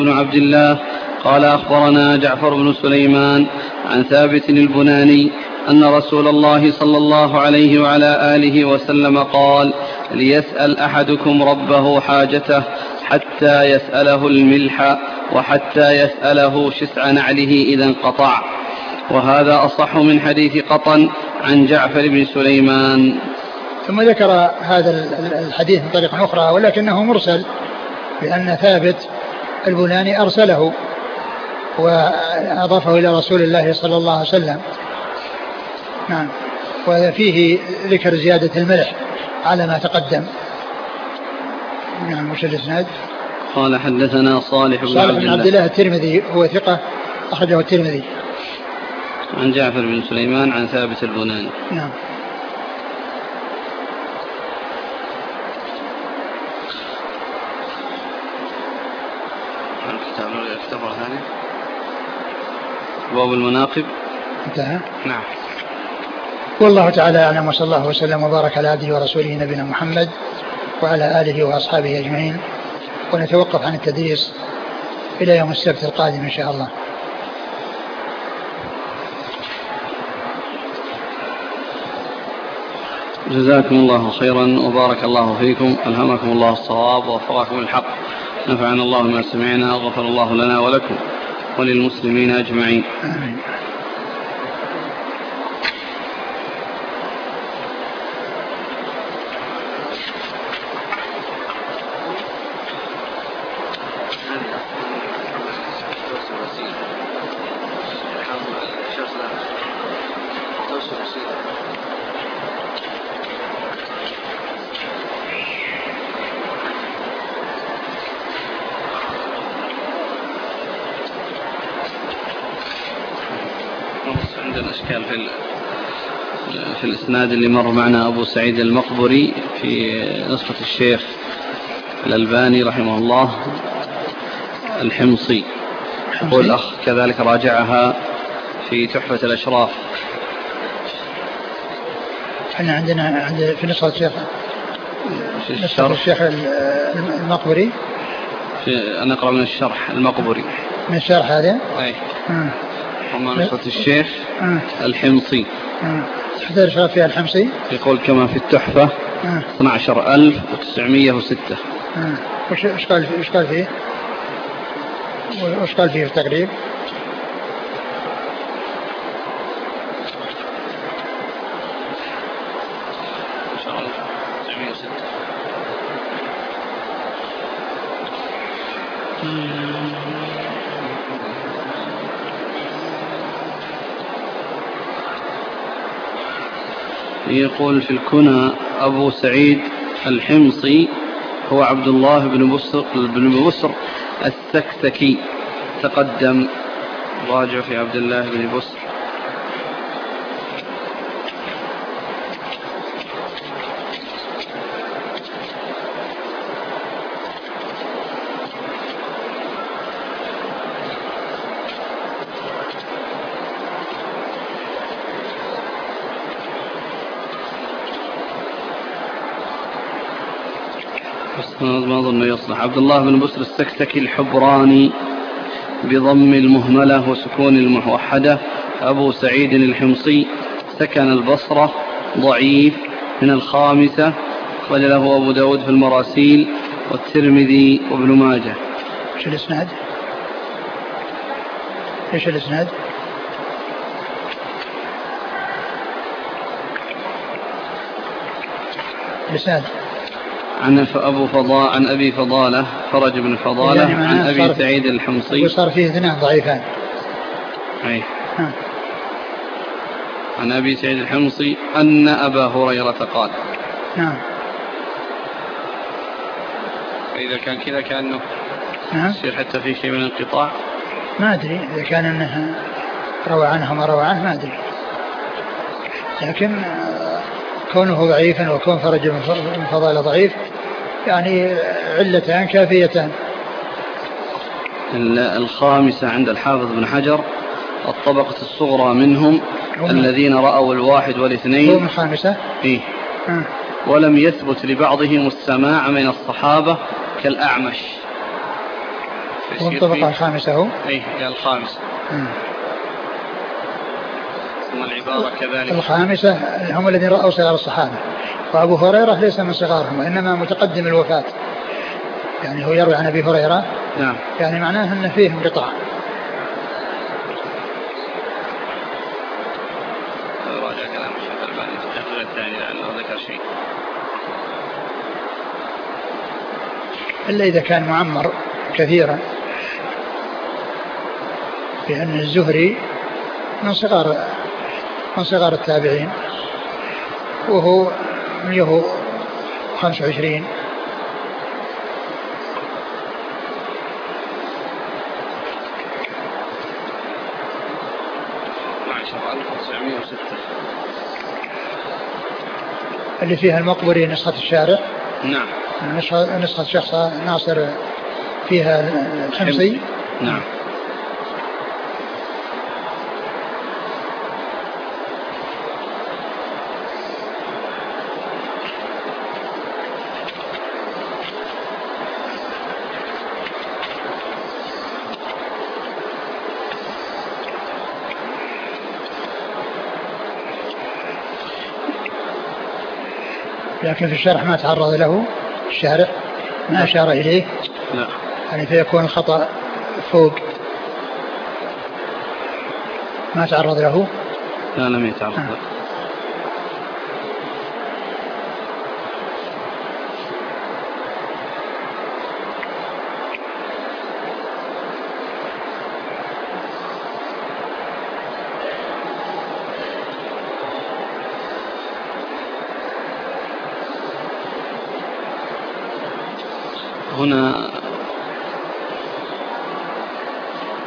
بن عبد الله قال أخبرنا جعفر بن سليمان عن ثابت البناني أن رسول الله صلى الله عليه وعلى آله وسلم قال: ليسأل أحدكم ربه حاجته حتى يسأله الملح وحتى يسأله شسع نعله إذا انقطع. وهذا أصح من حديث قطن عن جعفر بن سليمان. ثم ذكر هذا الحديث من طريقة أخرى ولكنه مرسل، لأن ثابت البناني أرسله وأضافه إلى رسول الله صلى الله عليه وسلم. نعم. وفيه ذكر زيادة الملح على ما تقدم. نعم. وش الإسناد؟ قال حدثنا صالح بن عبد الله الترمذي، هو ثقة أخرجه الترمذي. عن جعفر بن سليمان عن ثابت البناني. نعم. الكتاب ثاني باب المناقب انتهى. نعم. والله تعالى أعلم، وصلى الله وسلم وبارك على عبده ورسوله نبينا محمد وعلى آله وأصحابه أجمعين. ونتوقف عن التدريس إلى يوم السبت القادم إن شاء الله. جزاكم الله خيرا وبارك الله فيكم، ألهمكم الله الصواب ووفقكم الحق، نفعنا الله ما سمعنا، غفر الله لنا ولكم وللمسلمين أجمعين. آمين. عندنا إشكال في الإسناد اللي مر معنا أبو سعيد المقبري في نسخة الشيخ الألباني رحمه الله الحمصي، والأخ كذلك راجعها في تحفة الأشراف. احنا عندنا في نسخة الشيخ المقبري، أنا أقرأ من الشرح المقبري، من الشرح هذا. أي. وما نسخة الشيخ الحمصي. تحت الأشراف فيها الحمصي، يقول كما في التحفة 12906. وش قال فيه؟ وش قال فيه في التقريب؟ يقول في الكنى أبو سعيد الحمصي هو عبد الله بن بسر السكسكي، تقدم، راجع في عبد الله بن بسر. ما أظن يصلح. عبد الله بن بسر السكسكي الحبراني بضم المهملة وسكون الموحدة، أبو سعيد الحمصي، سكن البصرة، ضعيف، من الخامسة، أخرج له أبو داود في المراسيل والترمذي وابن ماجه. ايش الاسناد؟ الاسناد عن أبي فضالة فرج بن فضالة يعني عن أبي سعيد الحمصي، وصار فيه اثنان ضعيفان. أي. عن أبي سعيد الحمصي أن أبا هريرة قال. نعم. إذا كان كذا كأنه يصير حتى في شيء من الانقطاع، ما أدري إذا كان أنه روى عنه ما روى عنه، ما أدري، لكن كونه ضعيفا وكون فرج من فضالة ضعيف يعني علتان كافيتان. الخامسة عند الحافظ بن حجر الطبقة الصغرى منهم الذين رأوا الواحد والاثنين. هو من الخامسة؟ إيه. ولم يثبت لبعضهم السماع من الصحابة كالأعمش. والطبقة الخامسة هو أي الخامسة. ثم العبارة كذلك الخامسة هم الذين رأوا صغار الصحابة، وأبو هريرة ليس من صغارهم وإنما متقدم الوفاة، يعني هو يروي عن أبي هريرة. نعم. يعني معناه أن فيه انقطاع. راجع كلام الشيخ الألباني في التحقيق الثاني لأنه ذكر شيء إلا إذا كان معمر كثيرا، لأن الزهري من صغار التابعين وهو 125. اللي فيها المقبري نسخة الشارع. نعم. نسخة شخص ناصر فيها الحمصي. نعم. لكن في الشرح ما تعرض له الشارع، ما أشار إليه. لا. يعني فيكون الخطأ فوق، ما تعرض له. لا لم يتعرض له. هنا